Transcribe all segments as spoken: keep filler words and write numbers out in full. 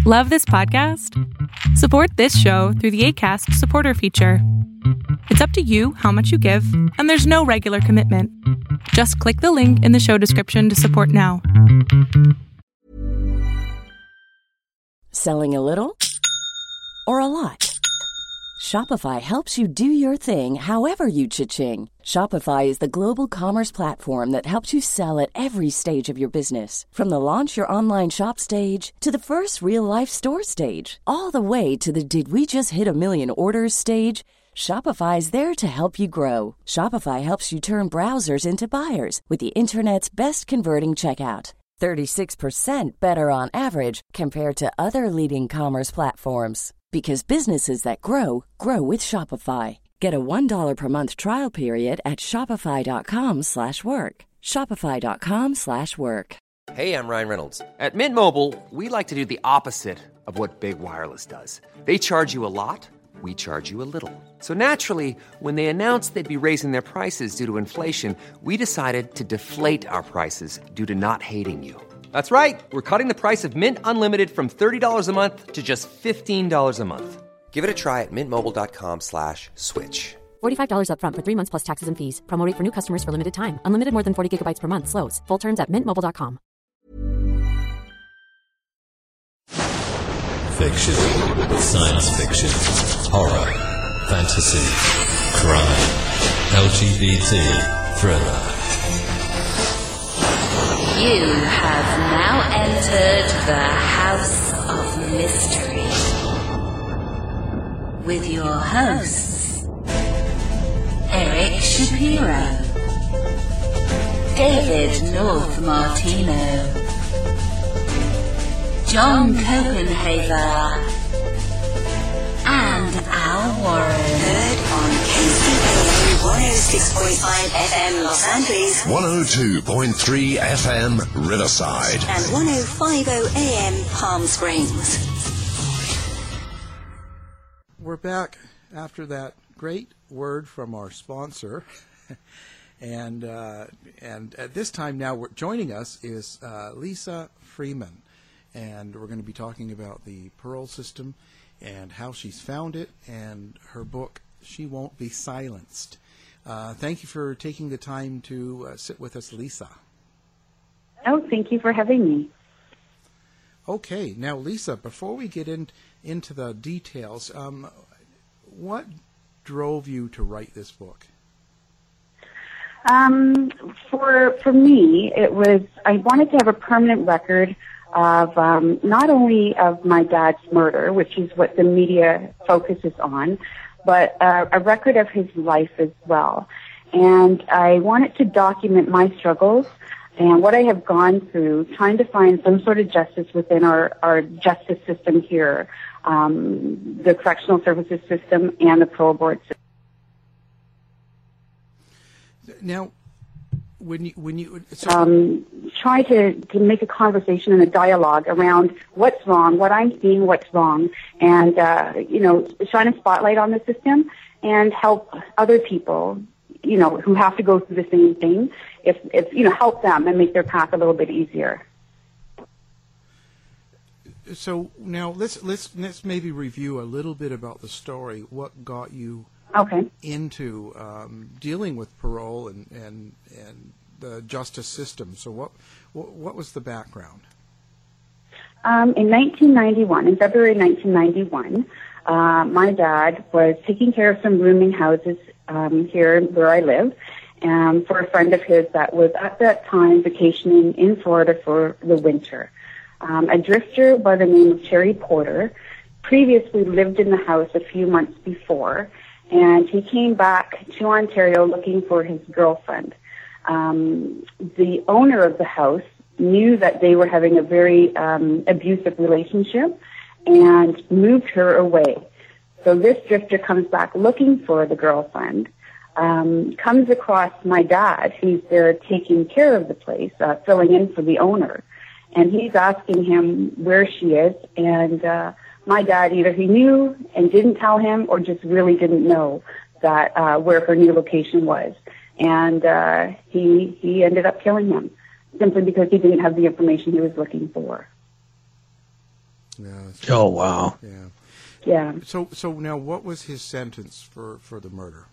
Love this podcast? Support this show through the Acast supporter feature. It's up to you how much you give, and there's no regular commitment. Just click the link in the show description to support now. Selling a little or a lot? Shopify helps you do your thing however you cha-ching. Shopify is the global commerce platform that helps you sell at every stage of your business. From the launch your online shop stage to the first real-life store stage, all the way to the did we just hit a million orders stage. Shopify is there to help you grow. Shopify helps you turn browsers into buyers with the internet's best converting checkout. thirty-six percent better on average compared to other leading commerce platforms. Because businesses that grow, grow with Shopify. Get a one dollar per month trial period at shopify.com slash work. Shopify.com slash work. Hey, I'm Ryan Reynolds. At Mint Mobile, we like to do the opposite of what Big Wireless does. They charge you a lot, we charge you a little. So naturally, when they announced they'd be raising their prices due to inflation, we decided to deflate our prices due to not hating you. That's right. We're cutting the price of Mint Unlimited from thirty dollars a month to just fifteen dollars a month. Give it a try at mintmobile.com slash switch. forty-five dollars up front for three months plus taxes and fees. Promo rate for new customers for limited time. Unlimited more than forty gigabytes per month. Slows full terms at mint mobile dot com. Fiction, science fiction, horror, fantasy, crime, L G B T, thriller. You have now entered the House of Mystery with your hosts, Eric Shapiro, David North Martino, John Copenhaver, and Al Warren. Heard on K C P one oh six point five F M Los Angeles, one oh two point three F M Riverside, and ten fifty A M Palm Springs. We're back after that great word from our sponsor, and uh, and at this time now, we're, joining us is uh, Lisa Freeman, and we're going to be talking about the Pearl system and how she's found it, and her book, She Won't Be Silenced. Uh, thank you for taking the time to uh, sit with us, Lisa. Oh, thank you for having me. Okay, now, Lisa, before we get in, into the details, um, what drove you to write this book? Um, for for me, it was, I wanted to have a permanent record of um, not only of my dad's murder, which is what the media focuses on, but uh, a record of his life as well. And I wanted to document my struggles and what I have gone through trying to find some sort of justice within our, our justice system here, um, the correctional services system and the parole board system. Now, when you, when you so um, try to, to make a conversation and a dialogue around what's wrong, what I'm seeing, what's wrong, and, uh, you know, shine a spotlight on the system and help other people, you know, who have to go through the same thing, if, if, you know, help them and make their path a little bit easier. So now let's, let's, let's maybe review a little bit about the story. What got you Okay. into um, dealing with parole and, and and the justice system? So what what, what was the background? Um, in nineteen ninety-one, in February nineteen ninety-one, uh, my dad was taking care of some rooming houses um, here where I live, um, for a friend of his that was at that time vacationing in Florida for the winter. Um, a drifter by the name of Cherry Porter previously lived in the house a few months before, and he came back to Ontario looking for his girlfriend. Um, the owner of the house knew that they were having a very um, abusive relationship and moved her away. So this drifter comes back looking for the girlfriend, um, comes across my dad, who's there taking care of the place, uh, filling in for the owner, and he's asking him where she is, and uh, my dad, either he knew and didn't tell him or just really didn't know that uh, where her new location was. And uh, he he ended up killing him simply because he didn't have the information he was looking for. Yeah. That's Oh, wow. Yeah. Yeah. So, so now, what was his sentence for, for the murder?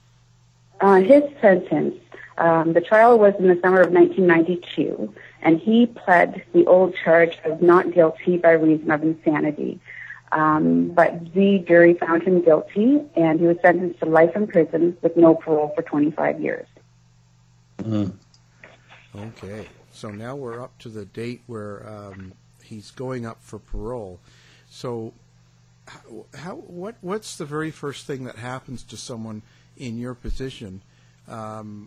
Uh, his sentence, um, the trial was in the summer of nineteen ninety-two, and he pled the old charge of not guilty by reason of insanity. Um, but the jury found him guilty, and he was sentenced to life in prison with no parole for twenty-five years. Mm. Okay. So now we're up to the date where um, he's going up for parole. So, how, how what what's the very first thing that happens to someone in your position um,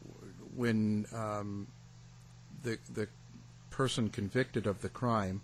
when um, the the person convicted of the crime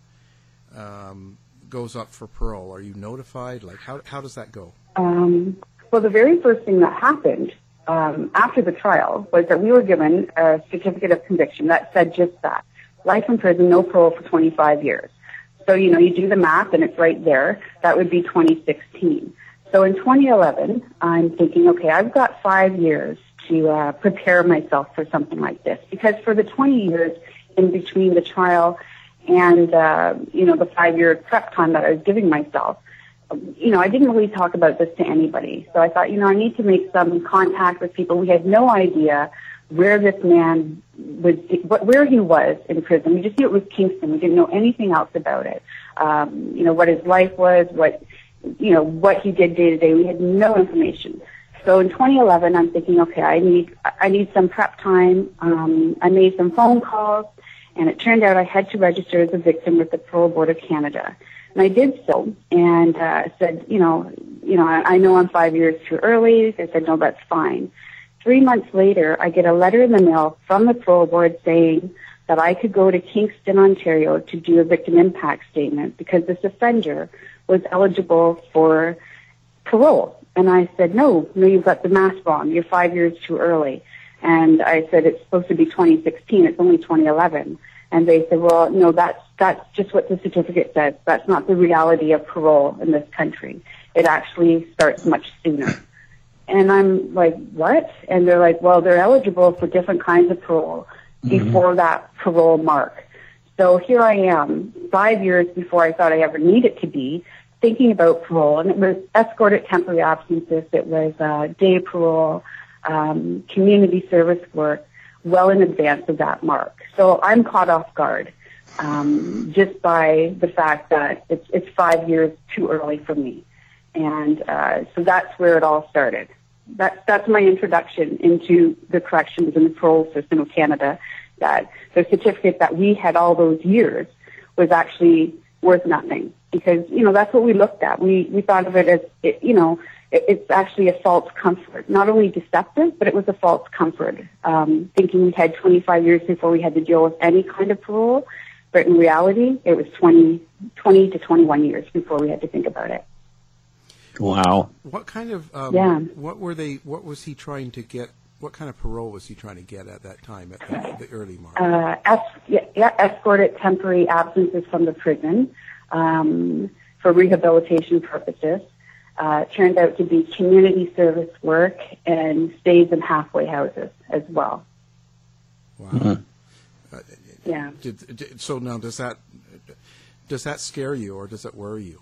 um, goes up for parole? Are you notified? Like, how how does that go? Um, well, the very first thing that happened um, after the trial was that we were given a certificate of conviction that said just that: life in prison, no parole for twenty-five years. So, you know, you do the math and it's right there. That would be twenty sixteen. So in twenty eleven, I'm thinking, okay, I've got five years to uh, prepare myself for something like this, because for the twenty years in between the trial and, uh, you know, the five-year prep time that I was giving myself, you know, I didn't really talk about this to anybody. So I thought, you know, I need to make some contact with people. We had no idea where this man was, where he was in prison. We just knew it was Kingston. We didn't know anything else about it. Um, you know, what his life was, what, you know, what he did day to day. We had no information. So in twenty eleven, I'm thinking, okay, I need, I need some prep time. Um, I made some phone calls, and it turned out I had to register as a victim with the Parole Board of Canada. And I did so, and uh, said, you know, you know, I, I know I'm five years too early. They said, no, that's fine. Three months later, I get a letter in the mail from the Parole Board saying that I could go to Kingston, Ontario to do a victim impact statement because this offender was eligible for parole. And I said, no, no, you've got the math wrong. You're five years too early. And I said, it's supposed to be twenty sixteen. It's only twenty eleven. And they said, well, no, that's, that's just what the certificate says. That's not the reality of parole in this country. It actually starts much sooner. And I'm like, what? And they're like, well, they're eligible for different kinds of parole before mm-hmm. that parole mark. So here I am, five years before I thought I ever needed to be, thinking about parole. And it was escorted temporary absences. It was uh, day parole, um, community service work, well in advance of that mark. So I'm caught off guard um, just by the fact that it's, it's five years too early for me. And uh, so that's where it all started. That's, that's my introduction into the corrections and the parole system of Canada, that the certificate that we had all those years was actually worth nothing. Because, you know, that's what we looked at. We, we thought of it as, it, you know, it, it's actually a false comfort. Not only deceptive, but it was a false comfort, um, thinking we had twenty-five years before we had to deal with any kind of parole. But in reality, it was twenty, twenty to twenty-one years before we had to think about it. Wow. What kind of, um, yeah. what were they, what was he trying to get, what kind of parole was he trying to get at that time, at the, the early mark? Uh, es- yeah, yeah, escorted temporary absences from the prison um, for rehabilitation purposes. Uh, turned out to be community service work and stays in halfway houses as well. Wow. Mm-hmm. Uh, yeah. Did, did, so now, does that does that scare you, or does it worry you?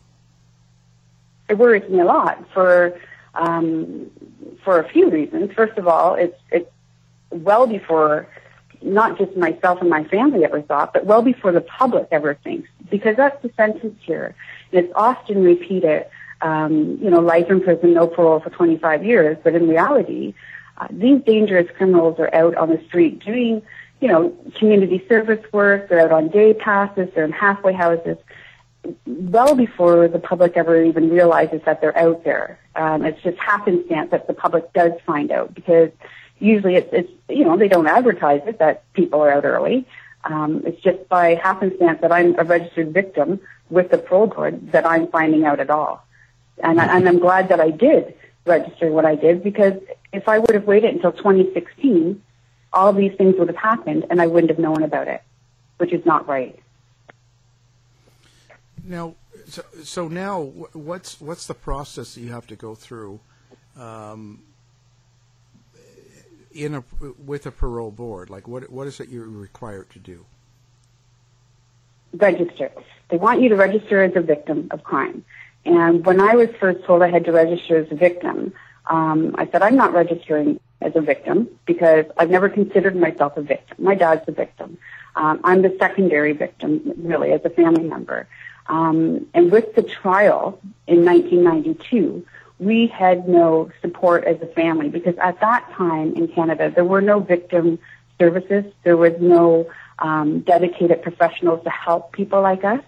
It worries me a lot for um, for a few reasons. First of all, it's it's well before not just myself and my family ever thought, but well before the public ever thinks, because that's the sentence here, and it's often repeated. Um, you know, life in prison, no parole for twenty-five years. But in reality, uh, these dangerous criminals are out on the street doing, you know, community service work. They're out on day passes. They're in halfway houses. Well before the public ever even realizes that they're out there. Um, it's just happenstance that the public does find out, because usually it's, it's, you know, they don't advertise it that people are out early. Um, it's just by happenstance that I'm a registered victim with the parole board that I'm finding out at all. And, I, and I'm glad that I did register what I did, because if I would have waited until twenty sixteen, all these things would have happened and I wouldn't have known about it, which is not right. Now, so, so now, what's what's the process that you have to go through um, in a with a parole board? Like, what what is it you're required to do? register. They want you to register as a victim of crime. And when I was first told I had to register as a victim, um, I said, I'm not registering as a victim because I've never considered myself a victim. My dad's the victim. Um, I'm the secondary victim, really, as a family member. Um, and with the trial in nineteen ninety-two, we had no support as a family because at that time in Canada, there were no victim services. There was no um, dedicated professionals to help people like us.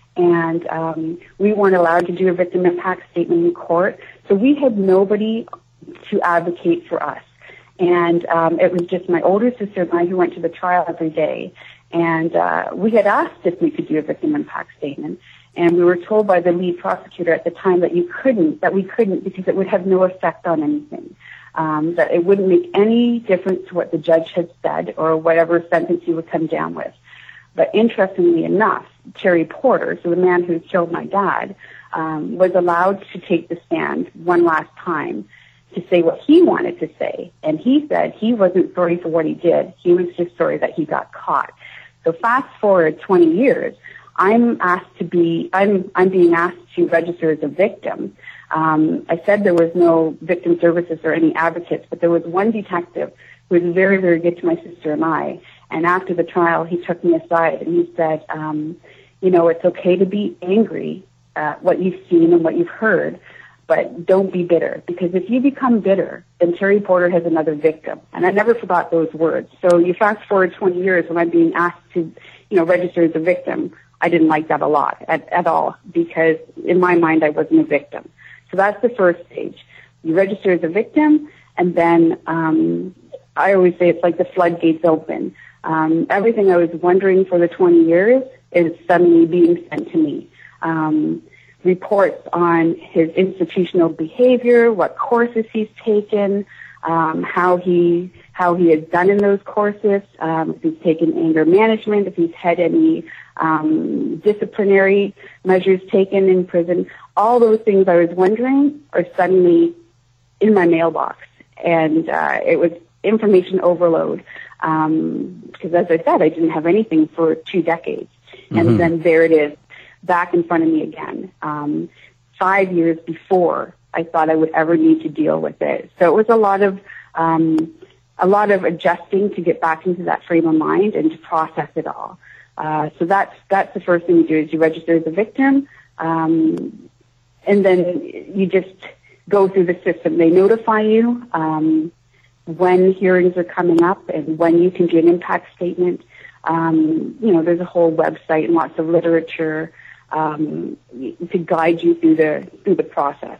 And um, we weren't allowed to do a victim impact statement in court. So we had nobody to advocate for us. And um, it was just my older sister and I who went to the trial every day. And uh, we had asked if we could do a victim impact statement. And we were told by the lead prosecutor at the time that you couldn't, that we couldn't because it would have no effect on anything. Um, that it wouldn't make any difference to what the judge had said or whatever sentence he would come down with. But interestingly enough, Terry Porter, so the man who killed my dad, um, was allowed to take the stand one last time to say what he wanted to say. And he said he wasn't sorry for what he did. He was just sorry that he got caught. So fast forward twenty years, I'm asked to be, I'm, I'm being asked to register as a victim. Um, I said there was no victim services or any advocates, but there was one detective who was very, very good to my sister and I. And after the trial, he took me aside and he said, um, you know, it's okay to be angry at what you've seen and what you've heard, but don't be bitter. Because if you become bitter, then Terry Porter has another victim. And I never forgot those words. So you fast forward twenty years when I'm being asked to, you know, register as a victim. I didn't like that a lot at, at all because in my mind I wasn't a victim. So that's the first stage. You register as a victim, and then um, I always say it's like the floodgates open. Um, everything I was wondering for the twenty years is suddenly being sent to me. Um, reports on his institutional behavior, what courses he's taken, um, how he how he has done in those courses, um, if he's taken anger management, if he's had any um, disciplinary measures taken in prison. All those things I was wondering are suddenly in my mailbox, and uh, it was information overload. Um, because as I said, I didn't have anything for two decades. And mm-hmm. then there it is, back in front of me again. Um, five years before I thought I would ever need to deal with it. So it was a lot of, um, a lot of adjusting to get back into that frame of mind and to process it all. Uh, so that's, that's the first thing you do is you register as a victim. Um, and then you just go through the system. They notify you, um, when hearings are coming up and when you can do an impact statement. Um, you know, there's a whole website and lots of literature um, to guide you through the through the process.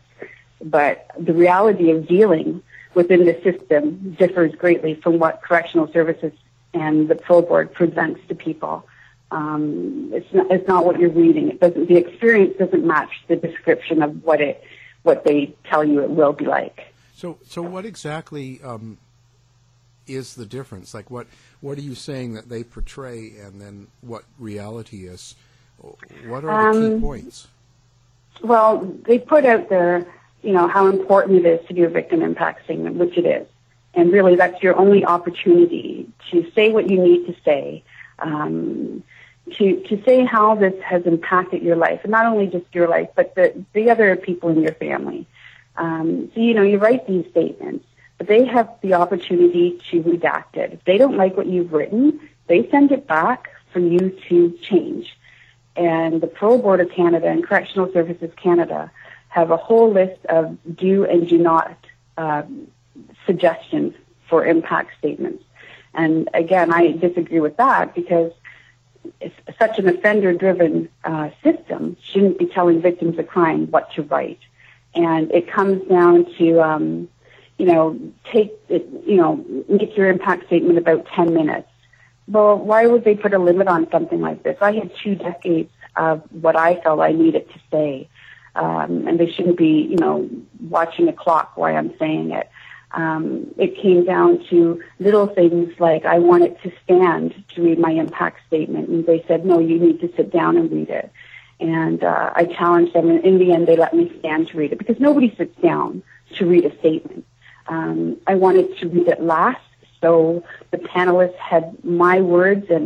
But the reality of dealing within the system differs greatly from what correctional services and the parole board presents to people. Um, it's not it's not what you're reading. It doesn't. The experience doesn't match the description of what it what they tell you it will be like. So, so what exactly um, is the difference? Like, what what are you saying that they portray, and then what reality is? What are the um, key points? Well, they put out there, you know, how important it is to do a victim impact statement, which it is, and really that's your only opportunity to say what you need to say, um, to to say how this has impacted your life, and not only just your life, but the the other people in your family. Um, so, you know, you write these statements, but they have the opportunity to redact it. If they don't like what you've written, they send it back for you to change. And the Parole Board of Canada and Correctional Services Canada have a whole list of do and do not uh, suggestions for impact statements. And again, I disagree with that because it's such an offender-driven uh, system shouldn't be telling victims of crime what to write. And it comes down to, um, you know, take it, you know, make your impact statement about ten minutes. Well, why would they put a limit on something like this? I had two decades of what I felt I needed to say, um, and they shouldn't be, you know, watching a clock while I'm saying it. Um, it came down to little things like I wanted to stand to read my impact statement, and they said, no, you need to sit down and read it. And uh, I challenged them, and in the end, they let me stand to read it because nobody sits down to read a statement. Um, I wanted to read it last, so the panelists had my words and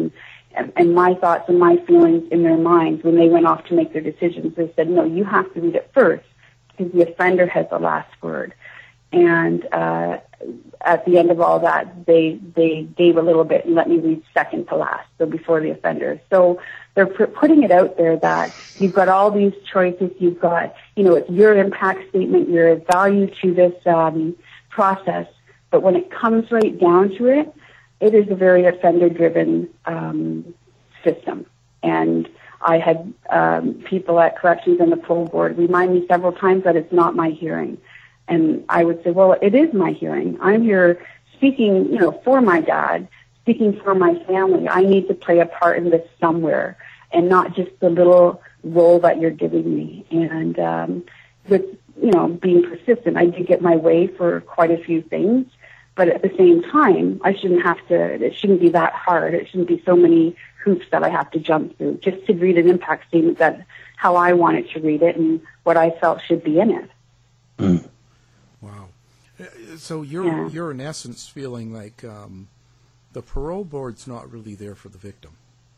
and, and my thoughts and my feelings in their minds when they went off to make their decisions. They said, no, you have to read it first because the offender has the last word. And uh, at the end of all that, they they gave a little bit and let me read second to last, so before the offender. So they're p- putting it out there that you've got all these choices. You've got, you know, it's your impact statement, your value to this um, process. But when it comes right down to it, it is a very offender-driven um, system. And I had um, people at corrections and the parole board remind me several times that it's not my hearing. And I would say, well, it is my hearing. I'm here speaking, you know, for my dad, speaking for my family. I need to play a part in this somewhere and not just the little role that you're giving me. And um, with, you know, being persistent, I did get my way for quite a few things. But at the same time, I shouldn't have to, it shouldn't be that hard. It shouldn't be so many hoops that I have to jump through just to read an impact statement that how I wanted to read it and what I felt should be in it. Mm. Wow. So you're Yeah. you're in essence feeling like um, the parole board's not really there for the victim.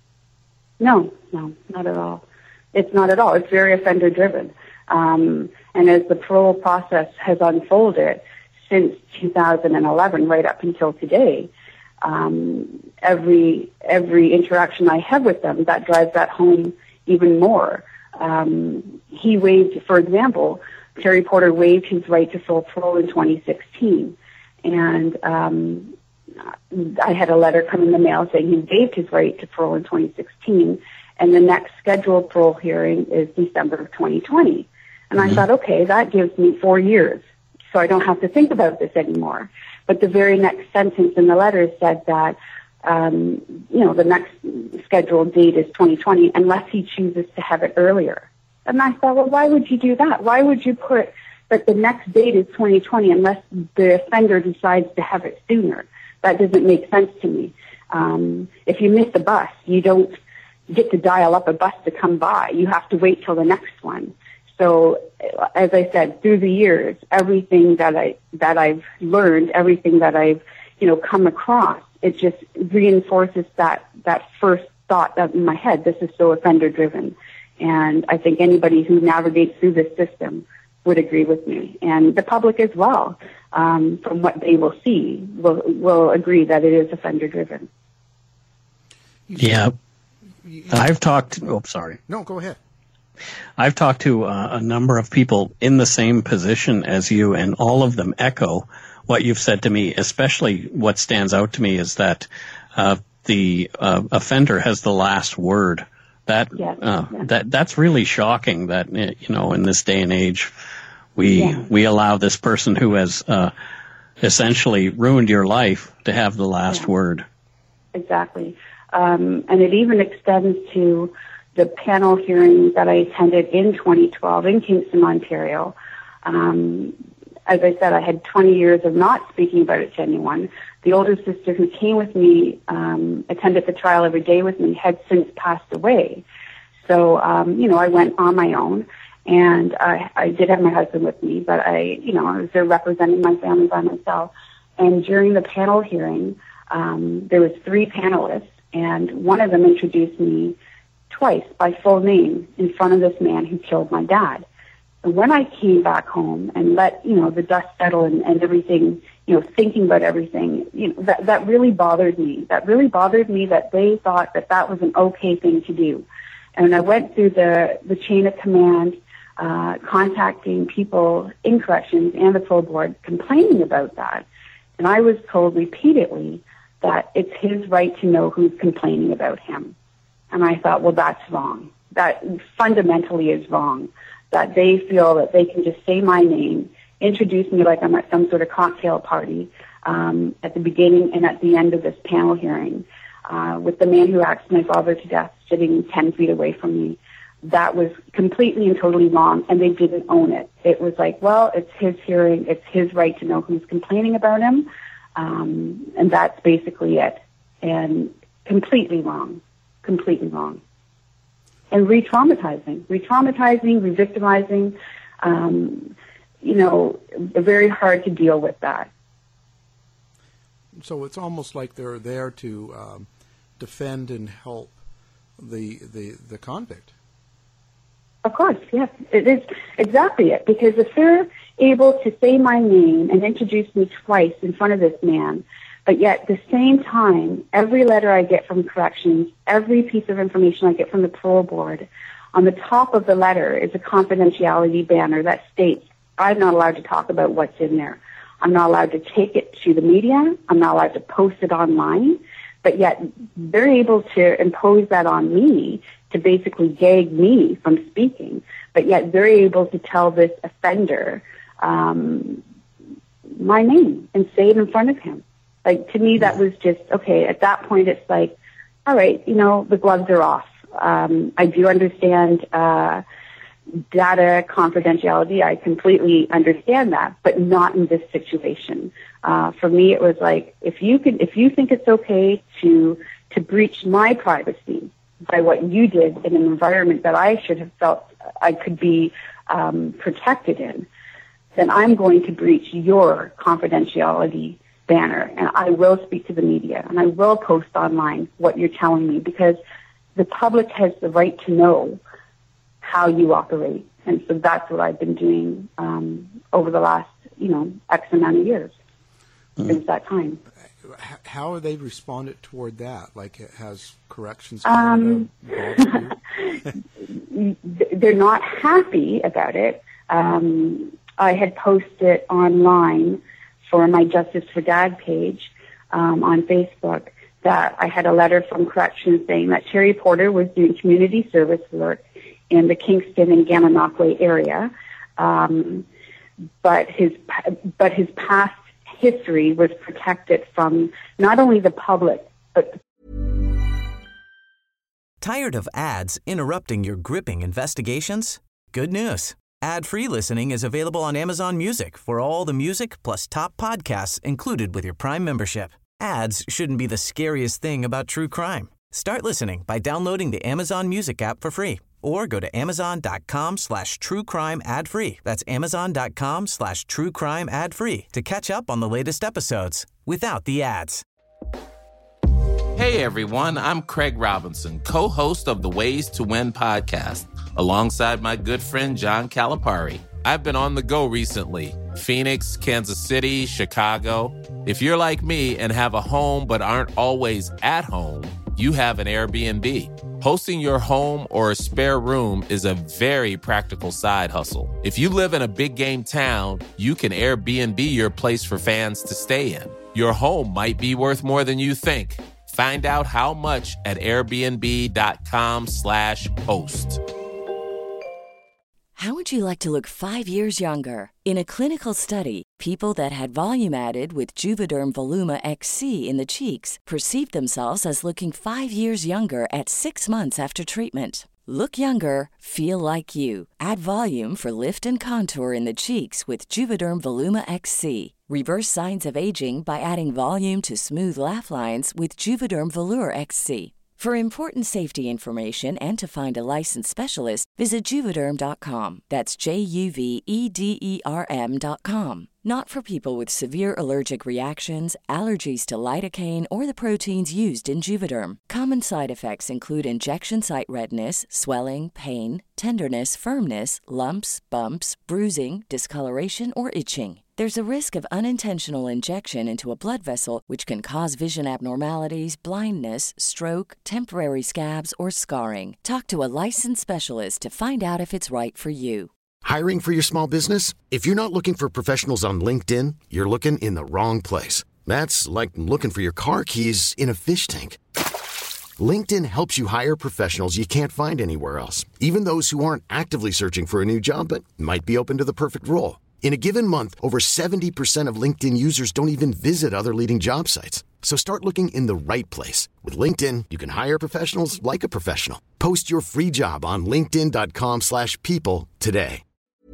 No, no, not at all. It's not at all. It's very offender driven. Um, and as the parole process has unfolded since two thousand eleven, right up until today, um, every every interaction I have with them, that drives that home even more. Um, he waived, for example, Terry Porter waived his right to full parole in twenty sixteen, and um, I had a letter come in the mail saying he waived his right to parole in twenty sixteen, and the next scheduled parole hearing is December of twenty twenty. And I thought, okay, that gives me four years, so I don't have to think about this anymore. But the very next sentence in the letter said that, um, you know, the next scheduled date is twenty twenty unless he chooses to have it earlier. And I thought, well, why would you do that? Why would you put that the next date is twenty twenty unless the offender decides to have it sooner? That doesn't make sense to me. Um, if you miss a bus, you don't get to dial up a bus to come by. You have to wait till the next one. So, as I said, through the years, everything that I that I've learned, everything that I've you know come across, it just reinforces that that first thought that in my head. This is so offender driven. And I think anybody who navigates through this system would agree with me. And the public as well, um, from what they will see, will, will agree that it is offender-driven. Yeah. I've talked... Oh, sorry. No, go ahead. I've talked to uh, a number of people in the same position as you, and all of them echo what you've said to me. Especially what stands out to me is that uh, the uh, offender has the last word. That yes, uh, yes. that that's really shocking. That you know, in this day and age, we yeah. we allow this person who has uh, essentially ruined your life to have the last yeah. word. Exactly, um, and it even extends to the panel hearing that I attended in twenty twelve in Kingston, Ontario. Um, as I said, I had twenty years of not speaking about it to anyone. The older sister who came with me, um, attended the trial every day with me, had since passed away. So, um, you know, I went on my own, and I, I did have my husband with me, but I, you know, I was there representing my family by myself. And during the panel hearing, um, there was three panelists, and one of them introduced me twice by full name in front of this man who killed my dad. And when I came back home and let, you know, the dust settle and, and everything, you know, thinking about everything, you know, that, that really bothered me. That really bothered me that they thought that that was an okay thing to do. And I went through the, the chain of command, uh, contacting people in corrections and the parole board complaining about that. And I was told repeatedly that it's his right to know who's complaining about him. And I thought, well, that's wrong. That fundamentally is wrong. That they feel that they can just say my name, introduce me like I'm at some sort of cocktail party um, at the beginning and at the end of this panel hearing uh, with the man who axed my father to death sitting ten feet away from me. That was completely and totally wrong, and they didn't own it. It was like, well, it's his hearing. It's his right to know who's complaining about him, um, and that's basically it. And completely wrong, completely wrong. And re-traumatizing, re-traumatizing, re-victimizing, um, you know, very hard to deal with that. So it's almost like they're there to um, defend and help the the, the convict. Of course, yes. It is exactly it. Because if they're able to say my name and introduce me twice in front of this man, but yet at the same time, every letter I get from corrections, every piece of information I get from the parole board, on the top of the letter is a confidentiality banner that states I'm not allowed to talk about what's in there. I'm not allowed to take it to the media. I'm not allowed to post it online. But yet they're able to impose that on me to basically gag me from speaking. But yet they're able to tell this offender um, my name and say it in front of him. Like, to me, that was just, okay, at that point it's like, all right, you know, the gloves are off. Um, I do understand uh, data confidentiality. I completely understand that, but not in this situation. Uh, for me, it was like, if you can, if you think it's okay to to breach my privacy by what you did in an environment that I should have felt I could be um, protected in, then I'm going to breach your confidentiality banner, and I will speak to the media, and I will post online what you're telling me, because the public has the right to know how you operate. And so that's what I've been doing um, over the last, you know, X amount of years mm. since that time. How have they responded toward that? Like, has corrections um, they're not happy about it. Um, I had posted online for my Justice for Dad page um, on Facebook that I had a letter from corrections saying that Terry Porter was doing community service work in the Kingston and Gananoque area, um, but his but his past history was protected from not only the public, but... Tired of ads interrupting your gripping investigations? Good news. Ad-free listening is available on Amazon Music for all the music plus top podcasts included with your Prime membership. Ads shouldn't be the scariest thing about true crime. Start listening by downloading the Amazon Music app for free or go to amazon.com slash true crime ad free. That's amazon.com slash true crime ad free to catch up on the latest episodes without the ads. Hey everyone, I'm Craig Robinson, co-host of the Ways to Win podcast, alongside my good friend John Calipari. I've been on the go recently. Phoenix, Kansas City, Chicago. If you're like me and have a home but aren't always at home, you have an Airbnb. Hosting your home or a spare room is a very practical side hustle. If you live in a big game town, you can Airbnb your place for fans to stay in. Your home might be worth more than you think. Find out how much at airbnb.com slash host. How would you like to look five years younger? In a clinical study, people that had volume added with Juvederm Voluma X C in the cheeks perceived themselves as looking five years younger at six months after treatment. Look younger, feel like you. Add volume for lift and contour in the cheeks with Juvederm Voluma X C. Reverse signs of aging by adding volume to smooth laugh lines with Juvederm Volure X C. For important safety information and to find a licensed specialist, visit Juvederm dot com. That's J U V E D E R M dot com. Not for people with severe allergic reactions, allergies to lidocaine, or the proteins used in Juvederm. Common side effects include injection site redness, swelling, pain, tenderness, firmness, lumps, bumps, bruising, discoloration, or itching. There's a risk of unintentional injection into a blood vessel, which can cause vision abnormalities, blindness, stroke, temporary scabs, or scarring. Talk to a licensed specialist to find out if it's right for you. Hiring for your small business? If you're not looking for professionals on LinkedIn, you're looking in the wrong place. That's like looking for your car keys in a fish tank. LinkedIn helps you hire professionals you can't find anywhere else, even those who aren't actively searching for a new job but might be open to the perfect role. In a given month, over seventy percent of LinkedIn users don't even visit other leading job sites. So start looking in the right place. With LinkedIn, you can hire professionals like a professional. Post your free job on linkedin.com slash people today.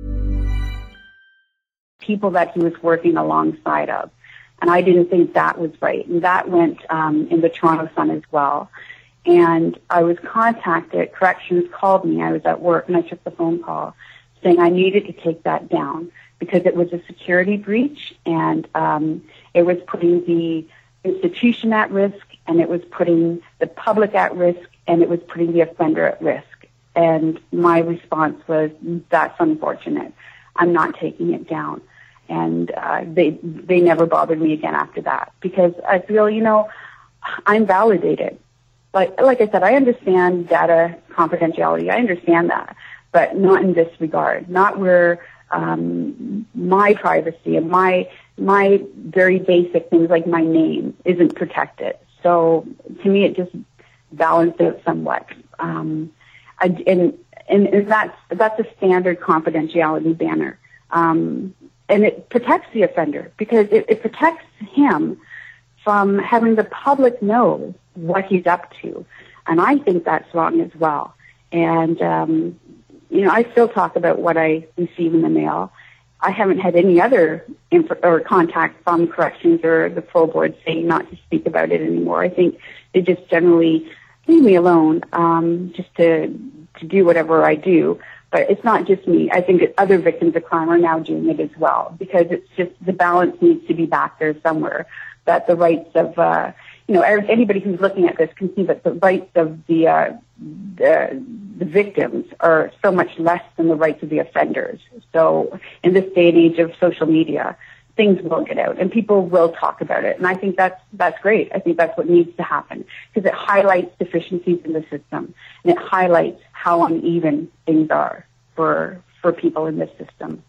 People that he was working alongside of. And I didn't think that was right. And that went um, in the Toronto Sun as well. And I was contacted, corrections called me, I was at work, and I took the phone call saying I needed to take that down because it was a security breach and um, it was putting the institution at risk and it was putting the public at risk, and it was putting the offender at risk. And my response was, that's unfortunate. I'm not taking it down. And uh, they they never bothered me again after that, because I feel, you know, I'm validated. Like, like I said, I understand data confidentiality. I understand that, but not in this regard, not where um, my privacy and my my very basic things like my name isn't protected. So to me, it just balanced out somewhat. Um, I, and, and, and that's, that's a standard confidentiality banner. Um, and it protects the offender, because it, it protects him from having the public know what he's up to. And I think that's wrong as well. And, um, you know, I still talk about what I receive in the mail. I haven't had any other inf- or contact from corrections or the full board saying not to speak about it anymore. I think they just generally leave me alone, um, just to, to do whatever I do. But it's not just me. I think that other victims of crime are now doing it as well, because it's just the balance needs to be back there somewhere, that the rights of, uh, you know, anybody who's looking at this can see that the rights of the, uh, the, the victims are so much less than the rights of the offenders. So in this day and age of social media, things will get out and people will talk about it. And I think that's, that's great. I think that's what needs to happen, because it highlights deficiencies in the system, and it highlights how uneven things are for, for people in this system.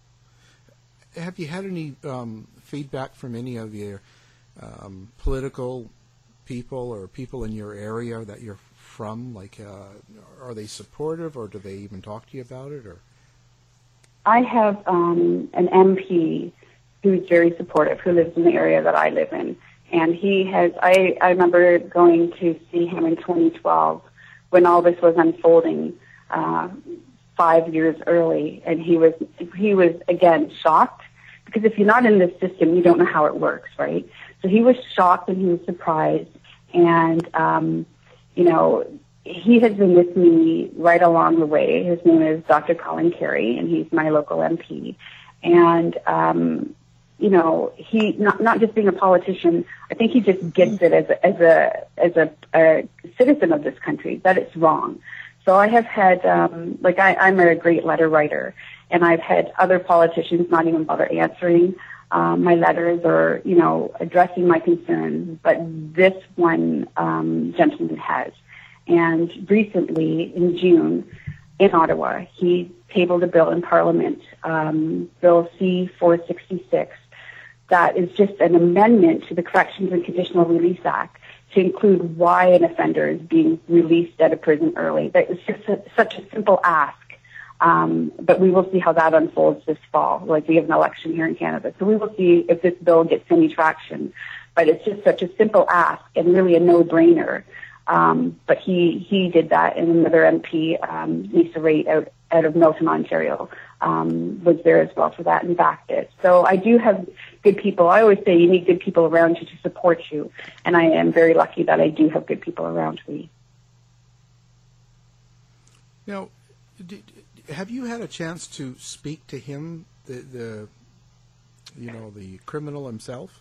Have you had any um, feedback from any of your um, political people or people in your area that you're from? Like, uh, are they supportive, or do they even talk to you about it? Or I have um, an M P who's very supportive, who lives in the area that I live in. And he has, I, I remember going to see him in twenty twelve when all this was unfolding, uh, five years early. And he was, he was again shocked, because if you're not in this system, you don't know how it works, right? So he was shocked and he was surprised. And, um, you know, he has been with me right along the way. His name is Doctor Colin Carey, and he's my local M P. And, um, you know, he, not, not just being a politician, I think he just gets it as a, as a, as a, a citizen of this country, that it's wrong. So I have had, um, like I, I'm a great letter writer, and I've had other politicians not even bother answering um, my letters or, you know, addressing my concerns, but this one um, gentleman has. And recently, in June, in Ottawa, he tabled a bill in Parliament, um, Bill C four sixty-six, that is just an amendment to the Corrections and Conditional Release Act to include why an offender is being released out of prison early. That is just a, such a simple ask, um, but we will see how that unfolds this fall. Like, we have an election here in Canada, so we will see if this bill gets any traction. But it's just such a simple ask and really a no-brainer. Um, but he, he did that, and another M P, um, Lisa Raitt, out, out of Milton, Ontario, um, was there as well for that and backed it. So I do have good people. I always say you need good people around you to support you, and I am very lucky that I do have good people around me. Now, did, have you had a chance to speak to him, the, the you know, the criminal himself?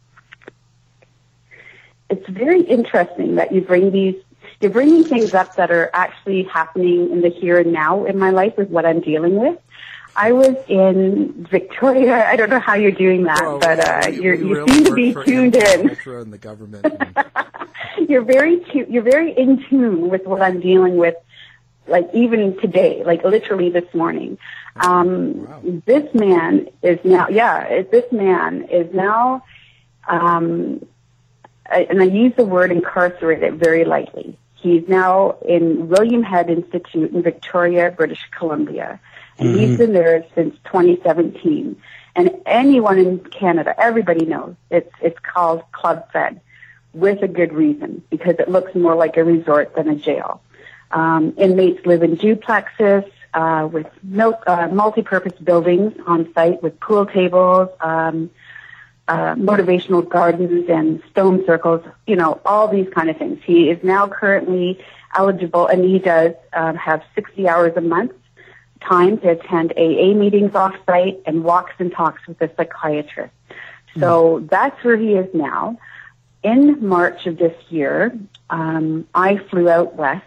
It's very interesting that you bring these, you're bringing things up that are actually happening in the here and now in my life with what I'm dealing with. I was in Victoria. I don't know how you're doing that, well, but uh, we, you're, we you really seem to be tuned in. in the government. And you're very tu- you're very in tune with what I'm dealing with, like even today, like literally this morning. Um, wow. This man is now, yeah, this man is now. Um, and I use the word incarcerated very lightly. He's now in William Head Institute in Victoria, British Columbia. And mm-hmm. he's been there since twenty seventeen. And anyone in Canada, everybody knows, it's it's called Club Fed, with a good reason, because it looks more like a resort than a jail. Um, inmates live in duplexes uh, with mil- uh, multi-purpose buildings on site with pool tables, um, Uh, motivational gardens and stone circles, you know, all these kind of things. He is now currently eligible, and he does um, have sixty hours a month time to attend A A meetings off-site and walks and talks with a psychiatrist. So mm. that's where he is now. in March of this year, um, I flew out west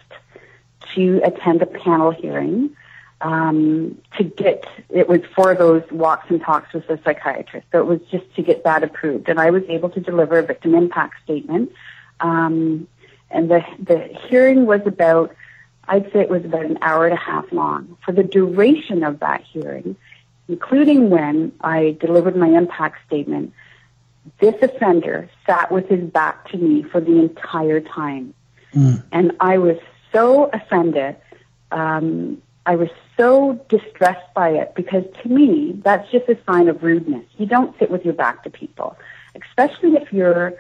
to attend a panel hearing um, to get, it was for those walks and talks with the psychiatrist. So it was just to get that approved. And I was able to deliver a victim impact statement. Um, and the, the hearing was about, I'd say it was about an hour and a half long. For the duration of that hearing, including when I delivered my impact statement, this offender sat with his back to me for the entire time. Mm. And I was so offended. Um, I was so distressed by it because to me, that's just a sign of rudeness. You don't sit with your back to people, especially if you're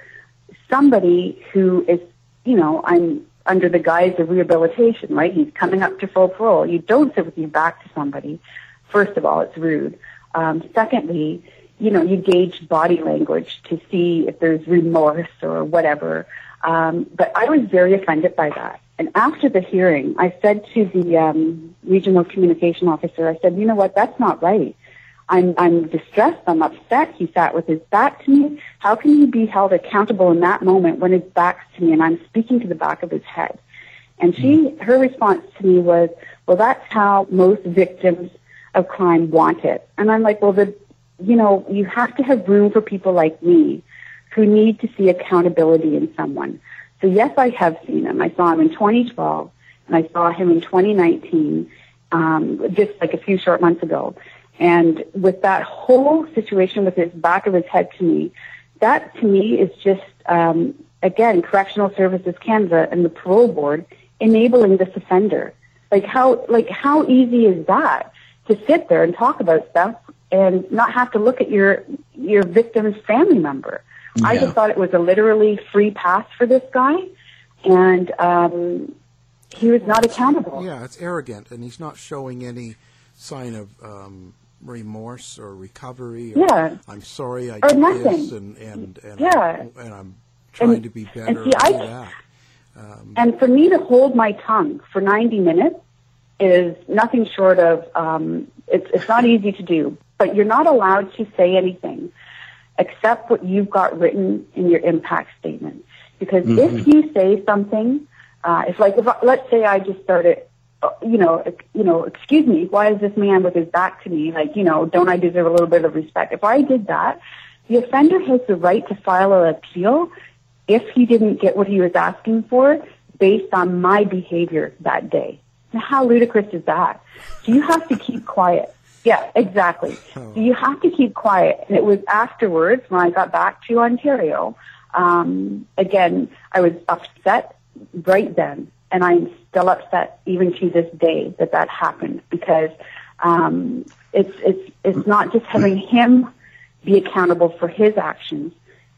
somebody who is, you know, I'm under the guise of rehabilitation, right? He's coming up to full parole. You don't sit with your back to somebody. First of all, it's rude. Um, secondly, you know, you gauge body language to see if there's remorse or whatever. Um, but I was very offended by that. And after the hearing, I said to the um, regional communication officer, I said, you know what, that's not right. I'm, I'm distressed. I'm upset. He sat with his back to me. How can he be held accountable in that moment when his back's to me and I'm speaking to the back of his head? And she, her response to me was, well, that's how most victims of crime want it. And I'm like, well, the, you know, you have to have room for people like me who need to see accountability in someone. So yes, I have seen him. I saw him in twenty twelve and I saw him in twenty nineteen, um, just like a few short months ago. And with that whole situation with his back of his head to me, that to me is just, um, again, Correctional Services Canada and the parole board enabling this offender. Like how, like how easy is that to sit there and talk about stuff and not have to look at your, your victim's family member? Yeah. I just thought it was a literally free pass for this guy, and um, he was not accountable. Yeah, it's arrogant, and he's not showing any sign of um, remorse or recovery. Or, yeah, I'm sorry, I or did nothing. this, and and and, yeah. I'm, and I'm trying and, to be better. And, see, I, that. Um, and for me to hold my tongue for ninety minutes is nothing short of um, it's it's not easy to do. But you're not allowed to say anything except what you've got written in your impact statement. Because mm-hmm. if you say something, uh, if like, if I, let's say I just started, uh, you know, you know, excuse me, why is this man with his back to me? Like, you know, don't I deserve a little bit of respect? If I did that, the offender has the right to file an appeal if he didn't get what he was asking for based on my behavior that day. Now, how ludicrous is that? So you have to keep quiet. Yeah, exactly. So you have to keep quiet. And it was afterwards, when I got back to Ontario, um, again, I was upset right then. And I'm still upset even to this day that that happened because um, it's, it's, it's not just having him be accountable for his actions.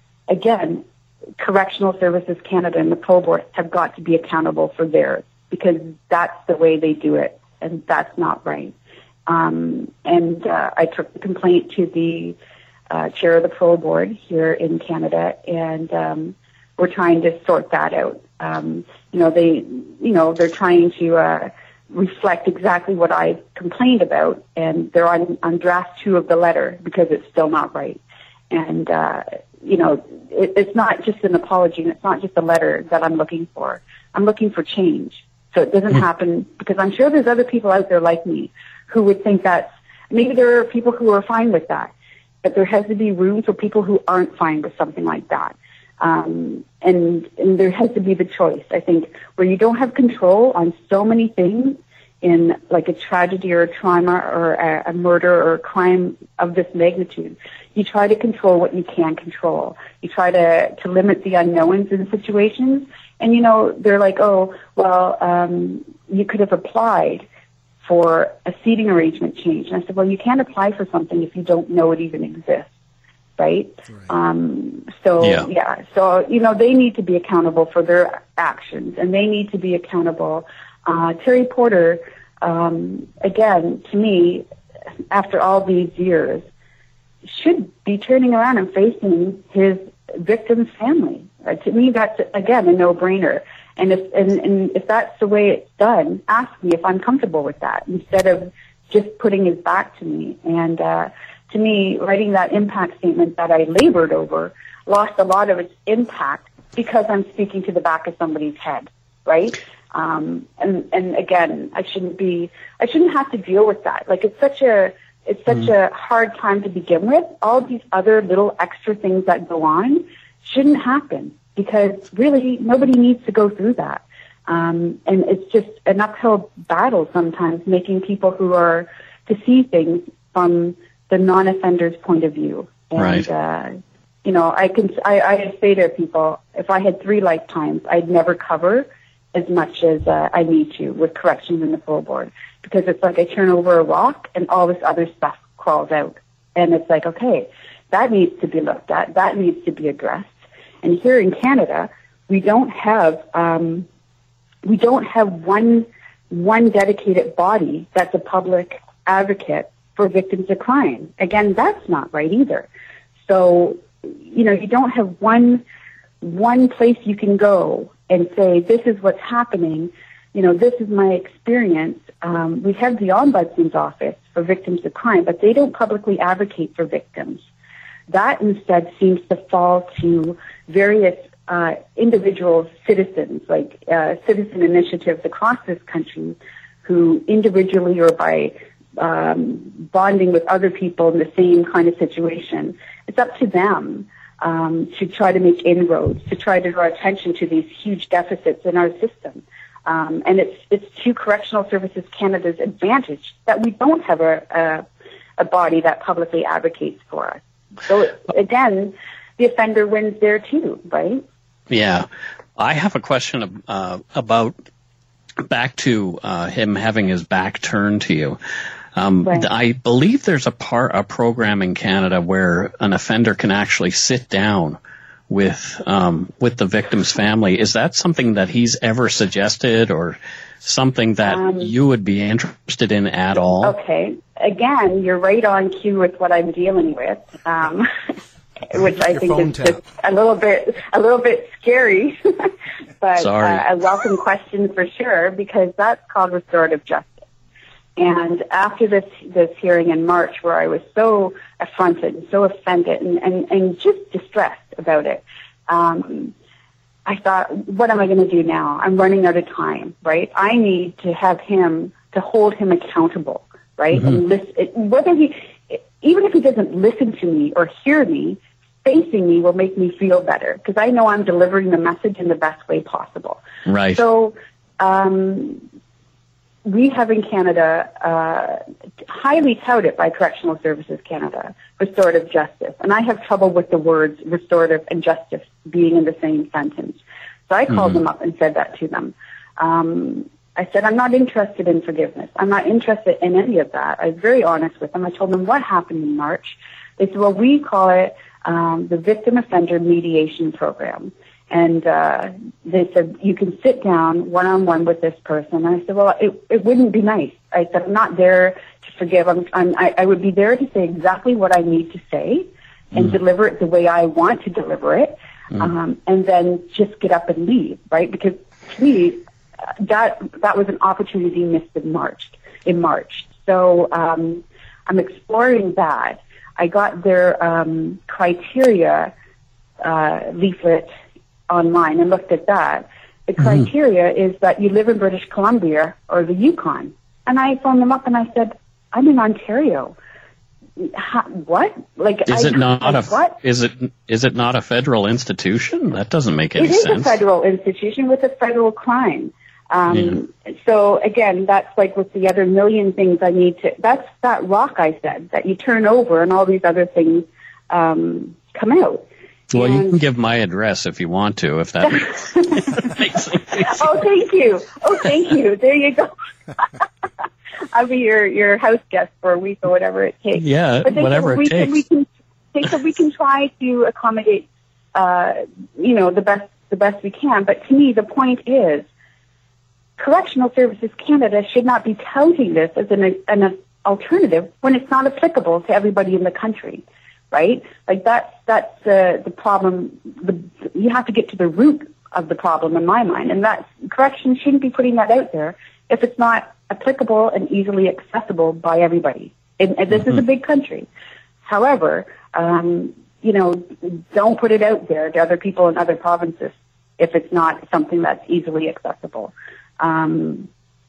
Again, Correctional Services Canada and the Parole Board have got to be accountable for theirs because that's the way they do it, and that's not right. Um, and uh, I took the complaint to the uh, chair of the parole board here in Canada, and um, we're trying to sort that out. Um, you know, they, you know, they're trying to uh, reflect exactly what I complained about, and they're on, on draft two of the letter because it's still not right. And uh, you know, it, it's not just an apology, and it's not just a letter that I'm looking for. I'm looking for change, so it doesn't happen because I'm sure there's other people out there like me who would think that's, maybe there are people who are fine with that, but there has to be room for people who aren't fine with something like that. Um, and, and there has to be the choice, I think, where you don't have control on so many things in like a tragedy or a trauma or a, a murder or a crime of this magnitude. You try to control what you can control. You try to, to limit the unknowns in situations. And, you know, they're like, oh, well, um, you could have applied for a seating arrangement change. And I said, well, you can't apply for something if you don't know it even exists, right? right. Um, so, yeah. yeah. So, you know, they need to be accountable for their actions, and they need to be accountable. Uh, Terry Porter, um, again, to me, after all these years, should be turning around and facing his victim's family. Uh, to me, that's, again, a no-brainer. And if and, and if that's the way it's done, ask me if I'm comfortable with that instead of just putting his back to me. And uh, to me, writing that impact statement that I labored over lost a lot of its impact because I'm speaking to the back of somebody's head, right? Um, and, and again, I shouldn't be, I shouldn't have to deal with that. Like, it's such a, it's such mm. a hard time to begin with. All these other little extra things that go on shouldn't happen, because really nobody needs to go through that. Um, and it's just an uphill battle sometimes, making people who are to see things from the non-offender's point of view. And, right. uh, you know, I can, I, I say to people, if I had three lifetimes, I'd never cover as much as uh, I need to with corrections in the full board, because it's like I turn over a rock and all this other stuff crawls out. And it's like, okay, that needs to be looked at. That needs to be addressed. And here in Canada, we don't have, um, we don't have one, one dedicated body that's a public advocate for victims of crime. Again, that's not right either. So, you know, you don't have one, one place you can go and say, this is what's happening, you know, this is my experience. Um, we have the Ombudsman's Office for victims of crime, but they don't publicly advocate for victims. That instead seems to fall to various uh, individual citizens, like uh, citizen initiatives across this country, who individually or by um, bonding with other people in the same kind of situation, it's up to them Um, to try to make inroads, to try to draw attention to these huge deficits in our system. Um, and it's it's to Correctional Services Canada's advantage that we don't have a, a, a body that publicly advocates for us. So, again, the offender wins there too, right? Yeah. I have a question uh, about back to uh, him having his back turned to you. Um, right. I believe there's a part, a program in Canada where an offender can actually sit down with, um, with the victim's family. Is that something that he's ever suggested, or something that um, you would be interested in at all? Okay. Again, you're right on cue with what I'm dealing with, um, which I think is just a little bit, a little bit scary, but uh, a welcome question for sure, because that's called restorative justice. And after this this hearing in March, where I was so affronted and so offended and, and, and just distressed about it, um, I thought, what am I going to do now? I'm running out of time, right? I need to have him, to hold him accountable, right? Mm-hmm. And listen, whether he, even if he doesn't listen to me or hear me, facing me will make me feel better, because I know I'm delivering the message in the best way possible. Right. So, um, we have in Canada, uh, highly touted by Correctional Services Canada, restorative justice. And I have trouble with the words restorative and justice being in the same sentence. So I called mm-hmm. them up and said that to them. Um, I said, I'm not interested in forgiveness. I'm not interested in any of that. I was very honest with them. I told them what happened in March. They said, well, we call it um, the Victim Offender Mediation Program. And uh, they said, you can sit down one-on-one with this person. And I said, well, it, it wouldn't be nice. I said, I'm not there to forgive. I'm, I'm, I, I would be there to say exactly what I need to say and mm. deliver it the way I want to deliver it, mm. um, and then just get up and leave, right? Because to me, that, that was an opportunity missed in March. In March. So um, I'm exploring that. I got their um, criteria uh, leaflet online and looked at that. The criteria mm-hmm. is that you live in British Columbia or the Yukon. And I phoned them up and I said, I'm in Ontario. How, what? Like, is I, it not like, a what? is it is it not a federal institution? That doesn't make any sense. It sense. is a federal institution with a federal crime. Um, yeah. So again, that's like with the other million things I need to. That's that rock I said that you turn over and all these other things um, come out. Well, and you can give my address if you want to, if that makes sense. Oh, thank you. Oh, thank you. There you go. I'll be your, your house guest for a week or whatever it takes. Yeah, but whatever we it can, takes. We can, they said we can try to accommodate, uh, you know, the best the best we can. But to me, the point is, Correctional Services Canada should not be touting this as an, an alternative when it's not applicable to everybody in the country. Right? Like that's, that's the, the problem. The, you have to get to the root of the problem in my mind. And that's, corrections shouldn't be putting that out there if it's not applicable and easily accessible by everybody. And, and this mm-hmm. is a big country. However, um, you know, don't put it out there to other people in other provinces if it's not something that's easily accessible. Um,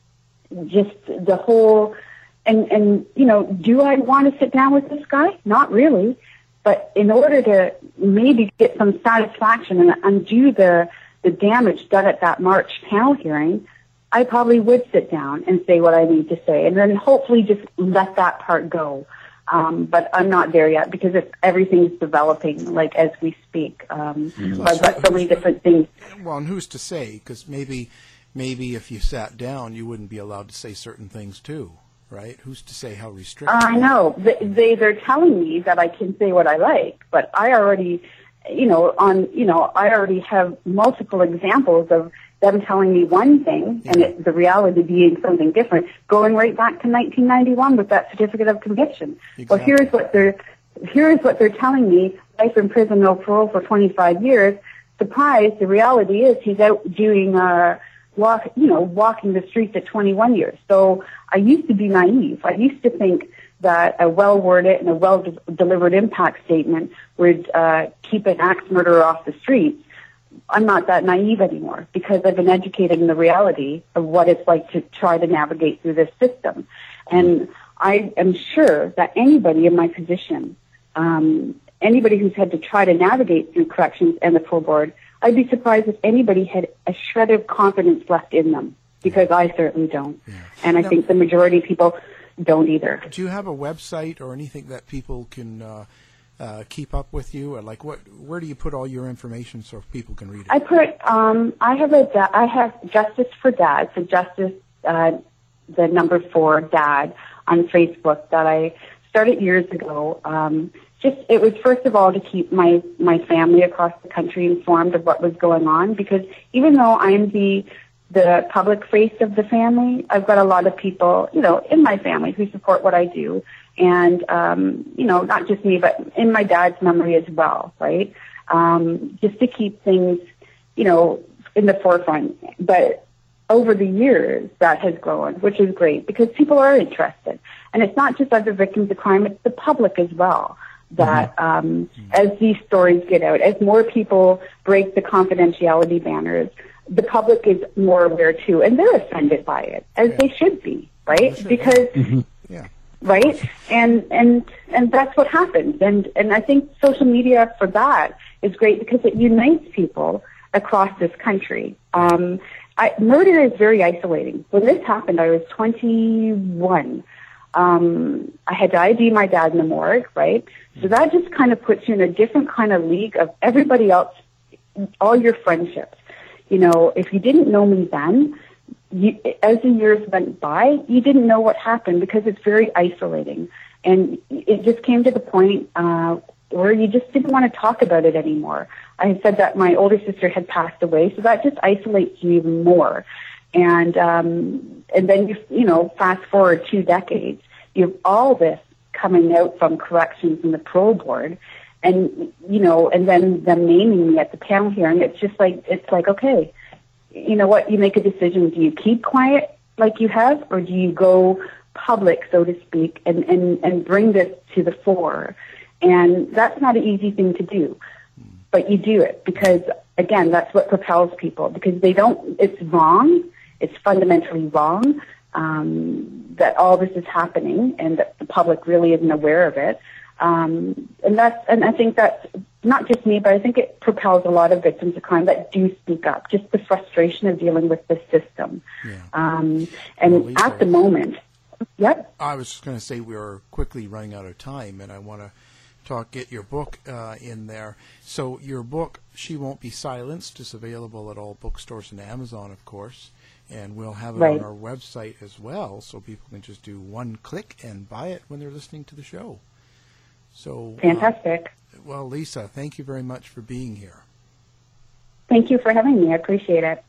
just the whole, and, and, you know, do I want to sit down with this guy? Not really. But in order to maybe get some satisfaction and undo the, the damage done at that March panel hearing, I probably would sit down and say what I need to say, and then hopefully just let that part go. Um, but I'm not there yet because if everything's developing, like, as we speak. Um, Mm-hmm. I've got so many different things. Well, and who's to say? Because maybe, maybe if you sat down, you wouldn't be allowed to say certain things too, right? Who's to say how restricted? I know. They, they, they're telling me that I can say what I like, but I already, you know, on, you know, I already have multiple examples of them telling me one thing and it, the reality being something different, going right back to nineteen ninety-one with that certificate of conviction. Exactly. Well, here's what they're, here's what they're telling me: life in prison, no parole for twenty-five years. Surprise! The reality is he's out doing, uh, walk, you know, walking the streets at twenty-one years. So I used to be naive. I used to think that a well-worded and a well-delivered impact statement would uh, keep an axe murderer off the streets. I'm not that naive anymore because I've been educated in the reality of what it's like to try to navigate through this system. And I am sure that anybody in my position, um, anybody who's had to try to navigate through corrections and the parole board, I'd be surprised if anybody had a shred of confidence left in them, because I certainly don't. Yeah. And I now, think the majority of people don't either. Do you have a website or anything that people can uh, uh, keep up with you? Or like, what? Where do you put all your information so people can read it? I put. Um, I have a. Da- I have Justice for Dad. So Justice, uh, the number four Dad on Facebook that I started years ago. Um, just it was first of all to keep my my family across the country informed of what was going on, because even though I'm the the public face of the family, I've got a lot of people, you know, in my family who support what I do. And, um, you know, not just me, but in my dad's memory as well, right? Um, just to keep things, you know, in the forefront. But over the years, that has grown, which is great because people are interested. And it's not just other victims of crime, it's the public as well. That um, as these stories get out, as more people break the confidentiality banners, the public is more aware too, and they're offended by it, as yeah. they should be, right? Should, because, mm-hmm. yeah. right, and and and that's what happens, and and I think social media for that is great because it unites people across this country. Um, I, murder is very isolating. When this happened, I was twenty-one. Um, I had to I D my dad in the morgue, right? So that just kind of puts you in a different kind of league of everybody else, all your friendships. You know, if you didn't know me then, you, as the years went by, you didn't know what happened because it's very isolating. And it just came to the point uh, where you just didn't want to talk about it anymore. I had said that my older sister had passed away, so that just isolates you even more. And um, and then, you, you know, fast forward two decades, you have all this coming out from corrections and the parole board. And, you know, and then them naming me at the panel hearing, it's just like, it's like, okay, you know what, you make a decision. Do you keep quiet like you have, or do you go public, so to speak, and, and, and bring this to the fore? And that's not an easy thing to do, but you do it because, again, that's what propels people, because they don't, it's wrong, it's fundamentally wrong, um, that all this is happening and that the public really isn't aware of it. Um, and that's, and I think that's not just me, but I think it propels a lot of victims of crime that do speak up, just the frustration of dealing with the system. Yeah. Um, and well, Lisa, at the moment, yep. I was just going to say we're quickly running out of time, and I want to talk, get your book uh, in there. So your book, She Won't Be Silenced, is available at all bookstores and Amazon, of course. And we'll have it right on our website as well, so people can just do one click and buy it when they're listening to the show. So fantastic. Uh, well, Lisa, thank you very much for being here. Thank you for having me. I appreciate it.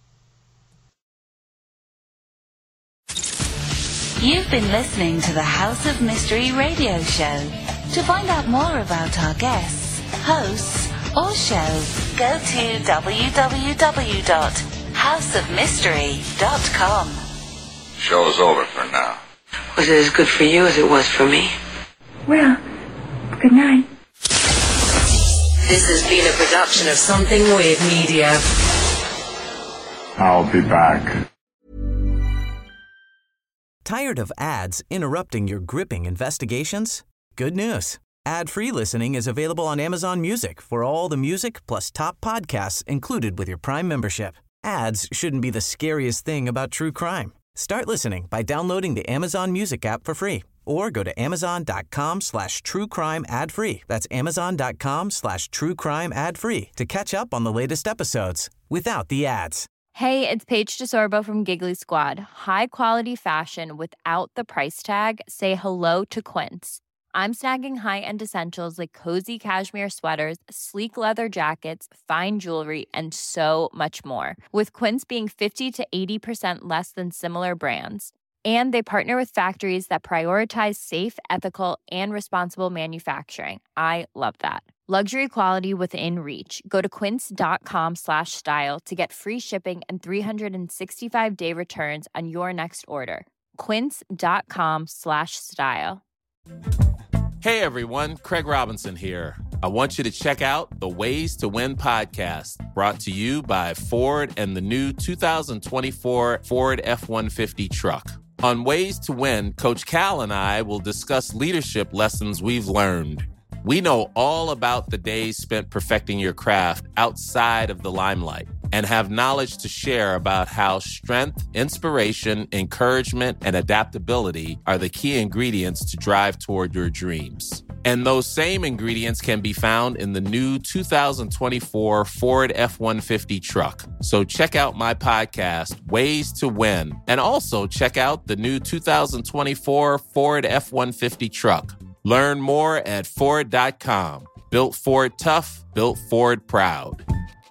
You've been listening to the House of Mystery radio show. To find out more about our guests, hosts, or shows, go to w w w dot house of mystery dot com. Show's over for now. Was it as good for you as it was for me? Well, good night. This has been a production of Something Weird Media. I'll be back. Tired of ads interrupting your gripping investigations? Good news. Ad-free listening is available on Amazon Music for all the music plus top podcasts included with your Prime membership. Ads shouldn't be the scariest thing about true crime. Start listening by downloading the Amazon Music app for free or go to amazon.com slash true crime ad free. That's amazon.com slash true crime ad free to catch up on the latest episodes without the ads. Hey, it's Paige DeSorbo from Giggly Squad. High quality fashion without the price tag. Say hello to Quince. I'm snagging high-end essentials like cozy cashmere sweaters, sleek leather jackets, fine jewelry, and so much more. With Quince being fifty to eighty percent less than similar brands. And they partner with factories that prioritize safe, ethical, and responsible manufacturing. I love that. Luxury quality within reach. Go to quince.com slash style to get free shipping and three sixty-five day returns on your next order. Quince.com slash style. Hey everyone, Craig Robinson here. I want you to check out the Ways to Win podcast, brought to you by Ford and the new two thousand twenty-four Ford F one fifty truck. On Ways to Win, Coach Cal and I will discuss leadership lessons we've learned. We know all about the days spent perfecting your craft outside of the limelight and have knowledge to share about how strength, inspiration, encouragement, and adaptability are the key ingredients to drive toward your dreams. And those same ingredients can be found in the new two thousand twenty-four Ford F one fifty truck. So check out my podcast, Ways to Win, and also check out the new two thousand twenty-four Ford F one fifty truck. Learn more at Ford dot com. Built Ford tough, built Ford proud.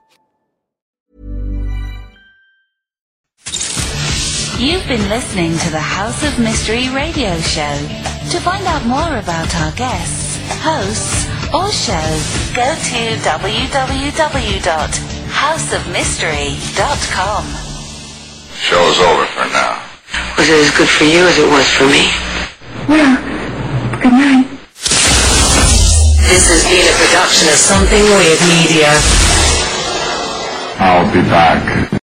You've been listening to the House of Mystery radio show. To find out more about our guests, hosts, or shows, go to w w w dot house of mystery dot com. Show's over for now. Was it as good for you as it was for me? Well, good night. This has been a production of Something Weird Media. I'll be back.